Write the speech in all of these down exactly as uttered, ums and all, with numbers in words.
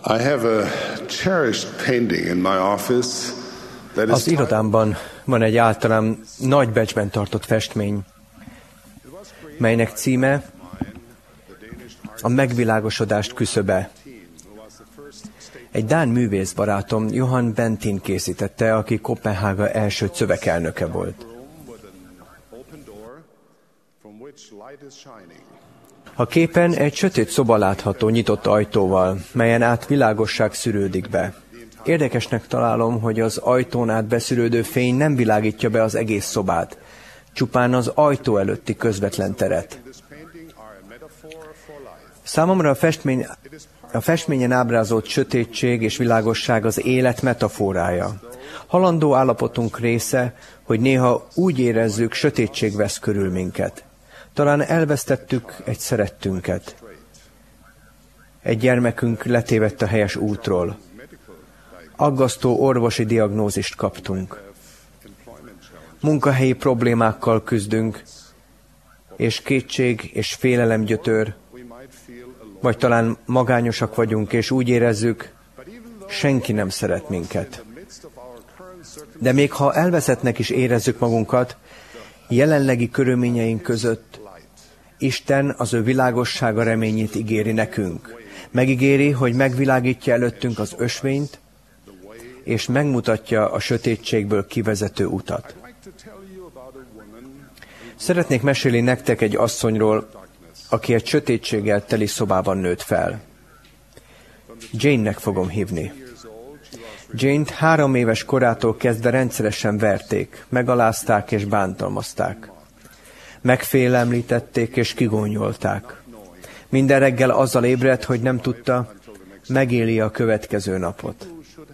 I have a cherished painting in my office that is Az irodámban van egy általán nagy becsben tartott festmény, melynek címe a megvilágosodást küszöbe. Egy dán művész barátom, Johan Bentin készítette, aki Koppenhága első szövegelnöke volt. A képen egy sötét szoba látható nyitott ajtóval, melyen át világosság szűrődik be. Érdekesnek találom, hogy az ajtón át beszűrődő fény nem világítja be az egész szobát, csupán az ajtó előtti közvetlen teret. Számomra a, festmény, a festményen ábrázolt sötétség és világosság az élet metaforája. Halandó állapotunk része, hogy néha úgy érezzük, sötétség vesz körül minket. Talán elvesztettük egy szerettünket. Egy gyermekünk letévedt a helyes útról. Aggasztó orvosi diagnózist kaptunk. Munkahelyi problémákkal küzdünk, és kétség és félelem gyötör, vagy talán magányosak vagyunk, és úgy érezzük, senki nem szeret minket. De még ha elveszettnek is érezzük magunkat, jelenlegi körülményeink között Isten az ő világossága reményét ígéri nekünk. Megígéri, hogy megvilágítja előttünk az ösvényt, és megmutatja a sötétségből kivezető utat. Szeretnék mesélni nektek egy asszonyról, aki egy sötétséggel teli szobában nőtt fel. Jane-nek fogom hívni. Jane-t három éves korától kezdve rendszeresen verték, megalázták és bántalmazták. Megfélemlítették és kigónyolták. Minden reggel azzal ébredt, hogy nem tudta, megéli a következő napot.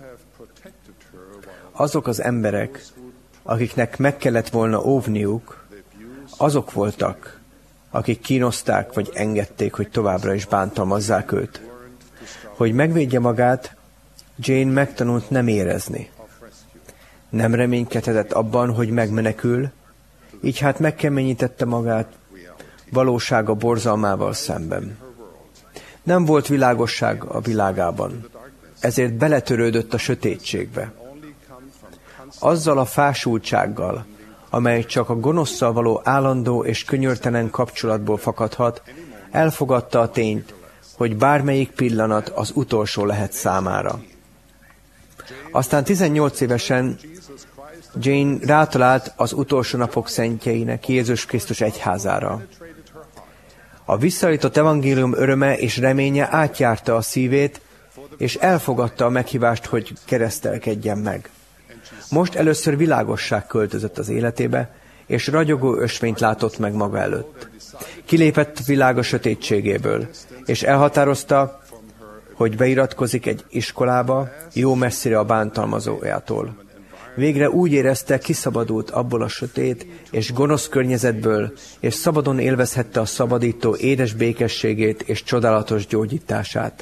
Azok az emberek, akiknek meg kellett volna óvniuk, azok voltak, akik kínozták vagy engedték, hogy továbbra is bántalmazzák őt. Hogy megvédje magát, Jane megtanult nem érezni. Nem reménykedhetett abban, hogy megmenekül, így hát megkeményítette magát valósága borzalmával szemben. Nem volt világosság a világában, ezért beletörődött a sötétségbe. Azzal a fásultsággal, amely csak a gonoszszal való állandó és könyörtelen kapcsolatból fakadhat, elfogadta a tényt, hogy bármelyik pillanat az utolsó lehet számára. Aztán tizennyolc évesen Jane rátalált az utolsó napok szentjeinek, Jézus Krisztus egyházára. A visszaállított evangélium öröme és reménye átjárta a szívét, és elfogadta a meghívást, hogy keresztelkedjen meg. Most először világosság költözött az életébe, és ragyogó ösvényt látott meg maga előtt. Kilépett világ a sötétségéből, és elhatározta, hogy beiratkozik egy iskolába, jó messzire a bántalmazójától. Végre úgy érezte, kiszabadult abból a sötét és gonosz környezetből, és szabadon élvezhette a szabadító édes békességét és csodálatos gyógyítását.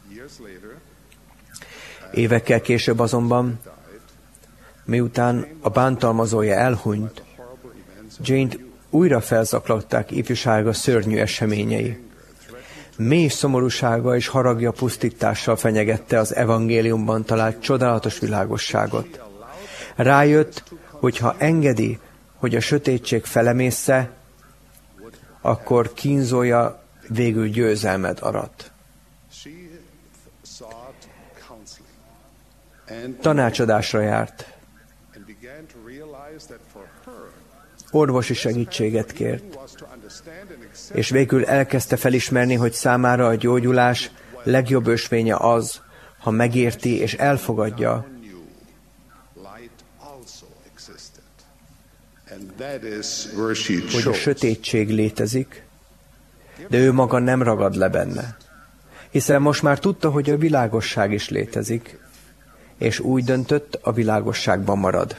Évekkel később azonban, miután a bántalmazója elhunyt, Jane-t újra felzaklatták ifjúsága szörnyű eseményei. Mély szomorúsága és haragja pusztítással fenyegette az evangéliumban talált csodálatos világosságot. Rájött, hogy ha engedi, hogy a sötétség felemészze, akkor kínzója végül győzelmet arat. Tanácsadásra járt. Orvosi segítséget kért, és végül elkezdte felismerni, hogy számára a gyógyulás legjobb ösvénye az, ha megérti és elfogadja, hogy a sötétség létezik, de ő maga nem ragad le benne. Hiszen most már tudta, hogy a világosság is létezik, és úgy döntött, a világosságban marad.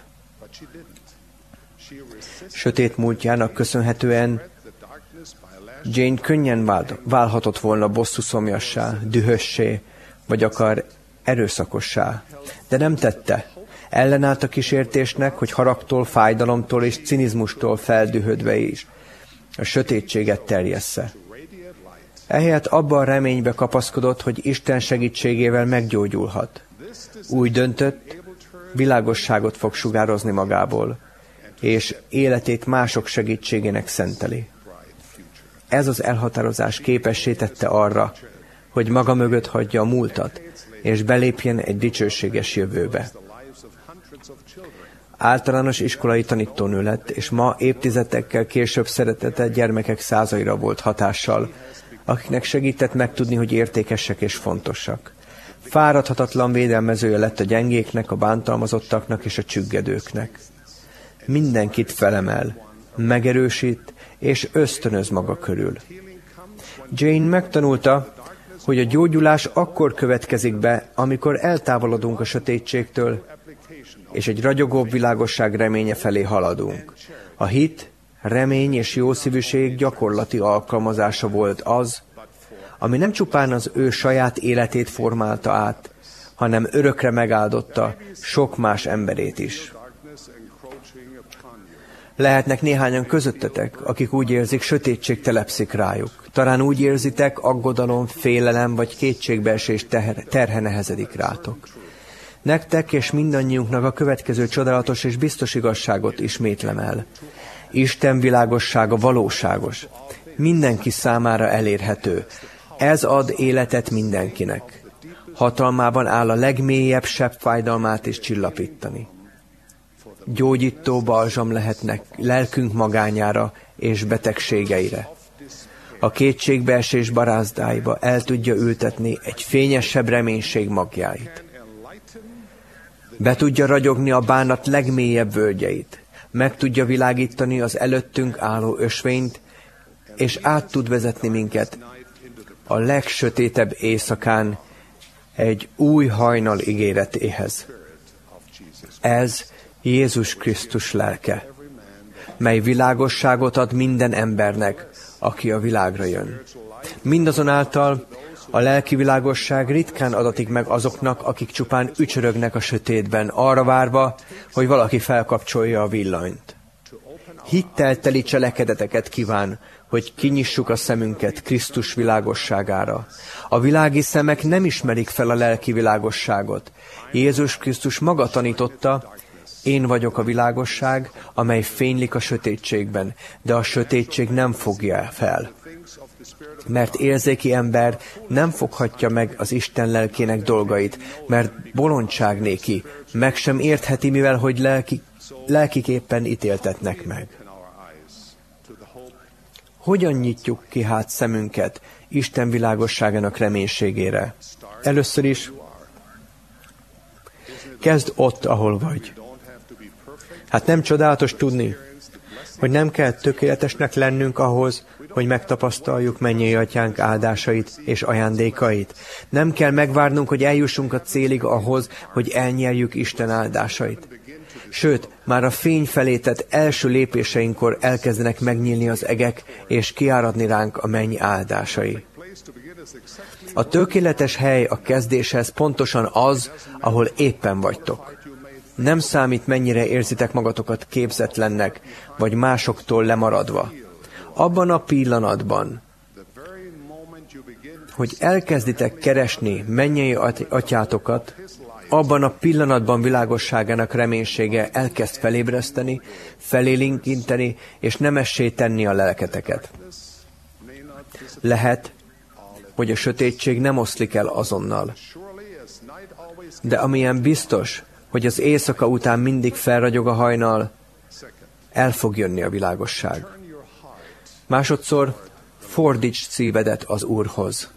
Sötét múltjának köszönhetően Jane könnyen vált, válhatott volna bosszúszomjassá, dühössé, vagy akár erőszakossá, de nem tette. Ellenállt a kísértésnek, hogy haragtól, fájdalomtól és cinizmustól feldühödve is a sötétséget terjessze. Ehelyett abban a reménybe kapaszkodott, hogy Isten segítségével meggyógyulhat. Úgy döntött, világosságot fog sugározni magából, és életét mások segítségének szenteli. Ez az elhatározás képessé tette arra, hogy maga mögött hagyja a múltat, és belépjen egy dicsőséges jövőbe. Általános iskolai tanítónő lett, és ma évtizedekkel később szeretetett gyermekek százaira volt hatással, akiknek segített megtudni, hogy értékesek és fontosak. Fáradhatatlan védelmezője lett a gyengéknek, a bántalmazottaknak és a csüggedőknek. Mindenkit felemel, megerősít és ösztönöz maga körül. Jane megtanulta, hogy a gyógyulás akkor következik be, amikor eltávolodunk a sötétségtől, és egy ragyogóbb világosság reménye felé haladunk. A hit, remény és jószívűség gyakorlati alkalmazása volt az, ami nem csupán az ő saját életét formálta át, hanem örökre megáldotta sok más emberét is. Lehetnek néhányan közöttetek, akik úgy érzik, sötétség telepszik rájuk. Talán úgy érzitek, aggodalom, félelem vagy kétségbeesés ter- terhe nehezedik rátok. Nektek és mindannyiunknak a következő csodálatos és biztos igazságot ismétlem el. Isten világossága valóságos, mindenki számára elérhető. Ez ad életet mindenkinek. Hatalmában áll a legmélyebb sebb fájdalmát is csillapítani. Gyógyító balzsam lehetnek lelkünk magányára és betegségeire. A kétségbeesés barázdáiba el tudja ültetni egy fényesebb reménység magjáit. Be tudja ragyogni a bánat legmélyebb völgyeit. Meg tudja világítani az előttünk álló ösvényt, és át tud vezetni minket a legsötétebb éjszakán egy új hajnal ígéretéhez. Ez Jézus Krisztus lelke, mely világosságot ad minden embernek, aki a világra jön. Mindazonáltal a lelki világosság ritkán adatik meg azoknak, akik csupán ücsörögnek a sötétben, arra várva, hogy valaki felkapcsolja a villanyt. Hittel teli cselekedeteket kíván, hogy kinyissuk a szemünket Krisztus világosságára. A világi szemek nem ismerik fel a lelki világosságot. Jézus Krisztus maga tanította, én vagyok a világosság, amely fénylik a sötétségben, de a sötétség nem fogja fel. Mert érzéki ember nem foghatja meg az Isten lelkének dolgait, mert bolondság néki, meg sem értheti, mivel hogy lelki, lelkiképpen ítéltetnek meg. Hogyan nyitjuk ki hát szemünket Isten világosságának reménységére? Először is kezd ott, ahol vagy. Hát nem csodálatos tudni, hogy nem kell tökéletesnek lennünk ahhoz, hogy megtapasztaljuk mennyei atyánk áldásait és ajándékait. Nem kell megvárnunk, hogy eljussunk a célig ahhoz, hogy elnyerjük Isten áldásait. Sőt, már a fény felé tett első lépéseinkkor elkezdenek megnyílni az egek, és kiáradni ránk a menny áldásai. A tökéletes hely a kezdéshez pontosan az, ahol éppen vagytok. Nem számít, mennyire érzitek magatokat képzetlennek, vagy másoktól lemaradva. Abban a pillanatban, hogy elkezditek keresni mennyei atyátokat, abban a pillanatban világosságának reménysége elkezd felébreszteni, felélinkinteni, és nemessé tenni a lelketeket. Lehet, hogy a sötétség nem oszlik el azonnal. De amilyen biztos, hogy az éjszaka után mindig felragyog a hajnal, el fog jönni a világosság. Másodszor, fordíts szívedet az Úrhoz.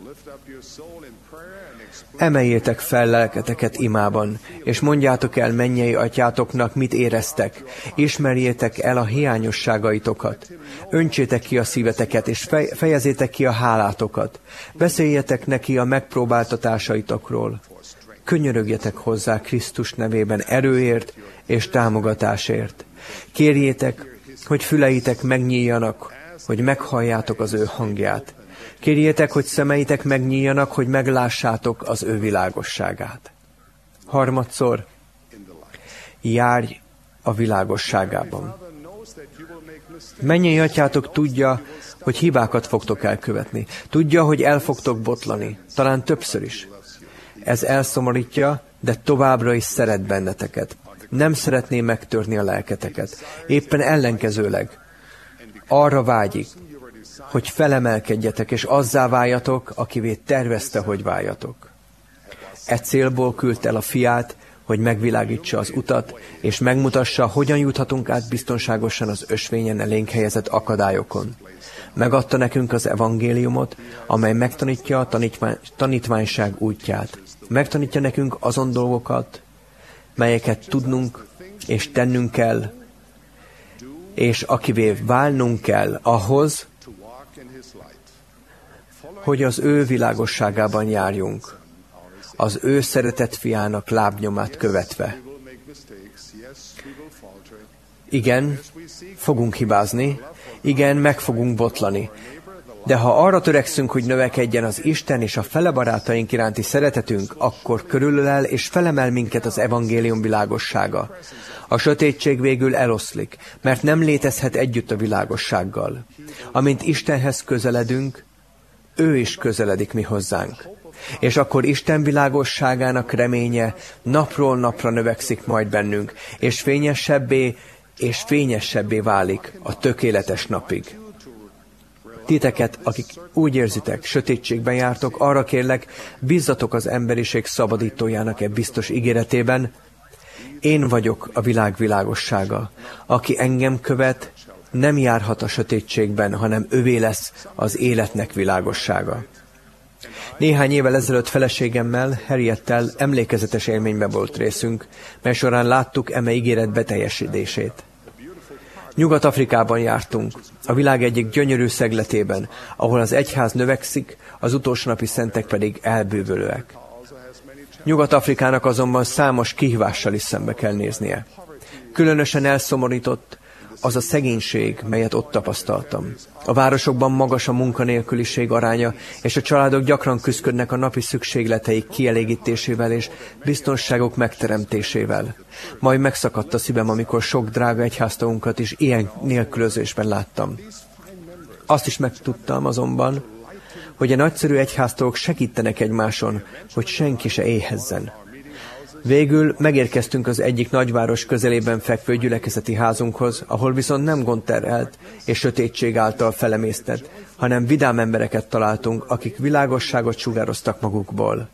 Emeljétek fel lelketeket imában, és mondjátok el mennyei atyátoknak, mit éreztek. Ismerjétek el a hiányosságaitokat. Öntsétek ki a szíveteket, és fejezétek ki a hálátokat. Beszéljetek neki a megpróbáltatásaitokról. Könyörögjetek hozzá Krisztus nevében erőért és támogatásért. Kérjétek, hogy füleitek megnyíljanak, hogy meghalljátok az ő hangját. Kérjétek, hogy szemeitek megnyíljanak, hogy meglássátok az ő világosságát. Harmadszor, járj a világosságában. Mennyei atyátok tudja, hogy hibákat fogtok elkövetni. Tudja, hogy el fogtok botlani, talán többször is. Ez elszomorítja, de továbbra is szeret benneteket. Nem szeretné megtörni a lelketeket. Éppen ellenkezőleg arra vágyik, hogy felemelkedjetek, és azzá váljatok, akivé tervezte, hogy váljatok. E célból küldte el a fiát, hogy megvilágítsa az utat, és megmutassa, hogyan juthatunk át biztonságosan az ösvényen elénk helyezett akadályokon. Megadta nekünk az evangéliumot, amely megtanítja a tanítvány, tanítványság útját. Megtanítja nekünk azon dolgokat, melyeket tudnunk és tennünk kell, és akivé válnunk kell ahhoz, hogy az ő világosságában járjunk, az ő szeretett fiának lábnyomát követve. Igen, fogunk hibázni, igen, meg fogunk botlani, de ha arra törekszünk, hogy növekedjen az Isten és a fele barátaink iránti szeretetünk, akkor körülölel és felemel minket az evangélium világossága. A sötétség végül eloszlik, mert nem létezhet együtt a világossággal. Amint Istenhez közeledünk, ő is közeledik mi hozzánk. És akkor Isten világosságának reménye napról napra növekszik majd bennünk, és fényesebbé és fényesebbé válik a tökéletes napig. Titeket, akik úgy érzitek, sötétségben jártok, arra kérlek, bízzatok az emberiség szabadítójának e biztos ígéretében. Én vagyok a világ világossága. Aki engem követ, nem járhat a sötétségben, hanem övé lesz az életnek világossága. Néhány évvel ezelőtt feleségemmel, Harriettel emlékezetes élménybe volt részünk, mely során láttuk eme ígéret beteljesedését. Nyugat-Afrikában jártunk, a világ egyik gyönyörű szegletében, ahol az egyház növekszik, az utolsó napi szentek pedig elbővülőek. Nyugat-Afrikának azonban számos kihívással is szembe kell néznie. Különösen elszomorított az a szegénység, melyet ott tapasztaltam. A városokban magas a munkanélküliség aránya, és a családok gyakran küszködnek a napi szükségleteik kielégítésével és biztonságok megteremtésével. Majd megszakadt a szívem, amikor sok drága egyháztagunkat is ilyen nélkülözésben láttam. Azt is megtudtam azonban, hogy a nagyszerű egyháztagok segítenek egymáson, hogy senki se éhezzen. Végül megérkeztünk az egyik nagyváros közelében fekvő gyülekezeti házunkhoz, ahol viszont nem gond terhelt és sötétség által felemésztett, hanem vidám embereket találtunk, akik világosságot sugároztak magukból.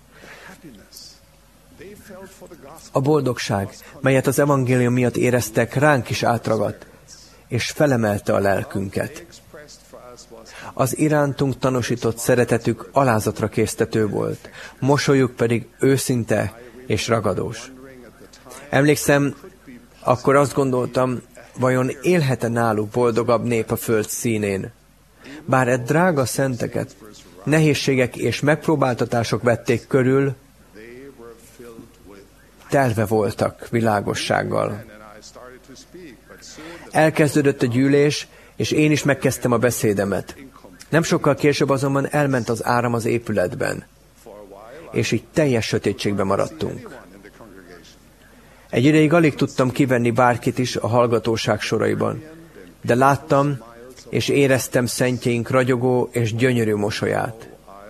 A boldogság, melyet az evangélium miatt éreztek, ránk is átragadt, és felemelte a lelkünket. Az irántunk tanúsított szeretetük alázatra késztető volt, mosolyuk pedig őszinte és ragadós. Emlékszem, akkor azt gondoltam, vajon élhet-e náluk boldogabb nép a föld színén? Bár e drága szenteket nehézségek és megpróbáltatások vették körül, telve voltak világossággal. Elkezdődött a gyűlés, és én is megkezdtem a beszédemet. Nem sokkal később azonban elment az áram az épületben, és így teljes sötétségben maradtunk. Egy ideig alig tudtam kivenni bárkit is a hallgatóság soraiban, de láttam és éreztem szentjeink ragyogó és gyönyörű mosolyát.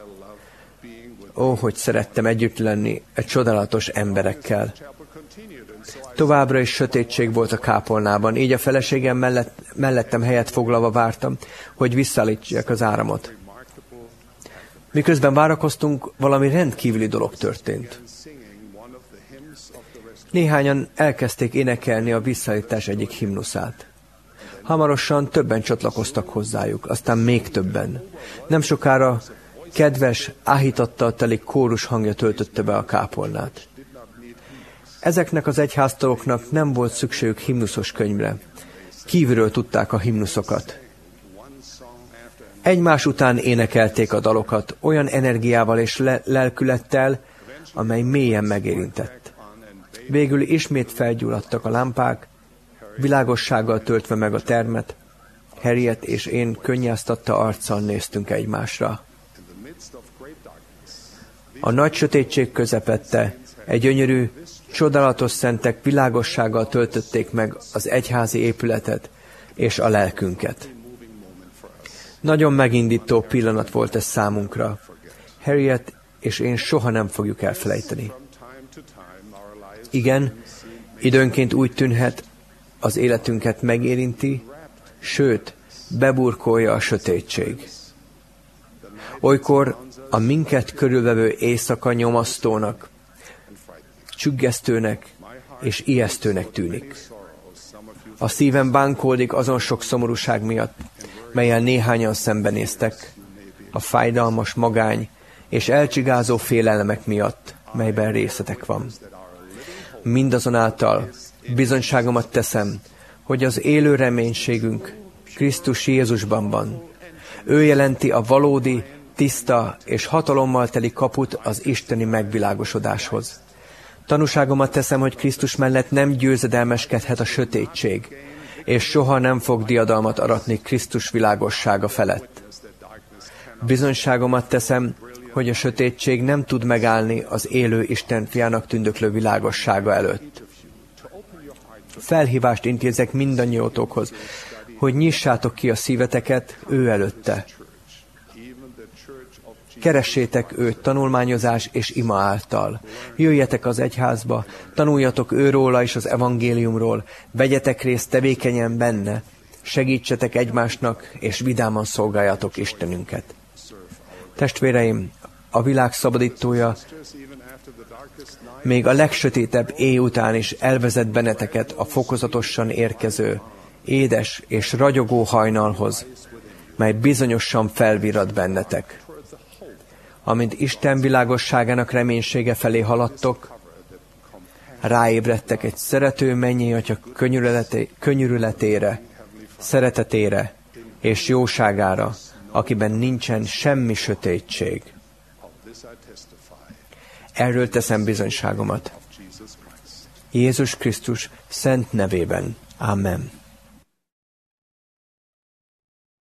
Ó, hogy szerettem együtt lenni egy csodálatos emberekkel. Továbbra is sötétség volt a kápolnában, így a feleségem mellett, mellettem helyet foglalva vártam, hogy visszaállítsák az áramot. Miközben várakoztunk, valami rendkívüli dolog történt. Néhányan elkezdték énekelni a visszaállítás egyik himnuszát. Hamarosan többen csatlakoztak hozzájuk, aztán még többen. Nem sokára kedves, áhítattal teli kórus hangja töltötte be a kápolnát. Ezeknek az egyháztagoknak nem volt szükségük himnuszos könyvre. Kívülről tudták a himnuszokat. Egymás után énekelték a dalokat olyan energiával és le- lelkülettel, amely mélyen megérintett. Végül ismét felgyulladtak a lámpák, világossággal töltve meg a termet. Harriet és én könnyáztatta arccal néztünk egymásra. A nagy sötétség közepette egy gyönyörű, csodálatos szentek világossággal töltötték meg az egyházi épületet, és a lelkünket. Nagyon megindító pillanat volt ez számunkra. Harriet és én soha nem fogjuk elfelejteni. Igen, időnként úgy tűnhet, az életünket megérinti, sőt, beburkolja a sötétség. Olykor a minket körülvevő éjszaka nyomasztónak, csüggesztőnek és ijesztőnek tűnik. A szívem bánkódik azon sok szomorúság miatt, mellyel néhányan szembenéztek, a fájdalmas magány és elcsigázó félelmek miatt, melyben részletek van. Mindazonáltal bizonyságomat teszem, hogy az élő reménységünk Krisztus Jézusban van. Ő jelenti a valódi, tiszta és hatalommal teli kaput az isteni megvilágosodáshoz. Tanúságomat teszem, hogy Krisztus mellett nem győzedelmeskedhet a sötétség, és soha nem fog diadalmat aratni Krisztus világossága felett. Bizonyságomat teszem, hogy a sötétség nem tud megállni az élő Isten fiának tündöklő világossága előtt. Felhívást intézek mindannyiótokhoz, hogy nyissátok ki a szíveteket ő előtte. Keressétek őt tanulmányozás és ima által. Jöjjetek az egyházba, tanuljatok őróla és az evangéliumról, vegyetek részt tevékenyen benne, segítsetek egymásnak, és vidáman szolgáljatok Istenünket. Testvéreim, a világ szabadítója még a legsötétebb éj után is elvezet benneteket a fokozatosan érkező, édes és ragyogó hajnalhoz, mely bizonyosan felvirrat bennetek. Amint Isten világosságának reménysége felé haladtok, ráébredtek egy szerető mennyei Atya könyörületére, szeretetére és jóságára, akiben nincsen semmi sötétség. Erről teszem bizonyságomat. Jézus Krisztus szent nevében. Amen.